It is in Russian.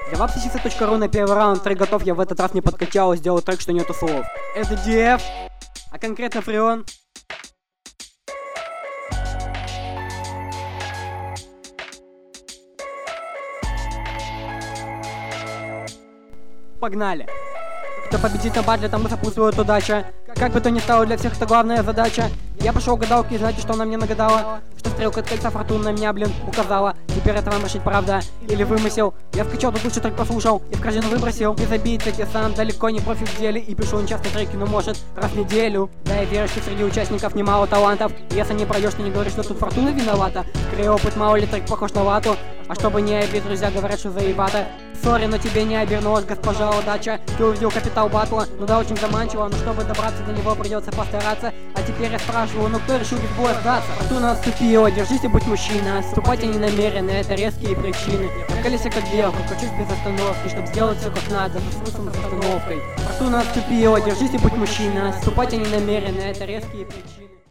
Для вапсисиса.ру на первый раунд трек готов, я в этот раз не подкачал, сделал трек, что нету слов. Это DF, а конкретно Фреон. Погнали! Кто победит на батле, тому сопутствует удача. Как бы то ни стало, для всех это главная задача. Я пошел гадалки, и знаете, что она мне нагадала? Что стрелка от кольца фортуны на меня, указала. Теперь это вам решить правда или вымысел. Я вкачал, тут лучше трек послушал и в корзину выбросил. Не забить, я сам далеко не профи в деле. И пишу нечасто треки, но может раз в неделю. Да, я верю, что среди участников немало талантов. И если не пройдешь, ты не говоришь, что тут фортуна виновата. Скорее опыт мало ли трек похож на вату. А чтобы не обидеть, друзья говорят, что заебато. Сори, но тебе не обернулась, госпожа удача. Ты увидел капитал батла, ну да, очень заманчиво. Но чтобы добраться до него, придется постараться. А теперь я спрашиваю, ну кто решил без боя сдаться? Фортуна отступила, держись и будь мужчина. Отступать я не намерен, это резкие причины. Я колесе как белка, качусь без остановки, чтоб сделать все как надо, за смыслом, с остановкой. Фортуна отступила, держись и будь мужчина. Отступать я не намерен, это резкие причины.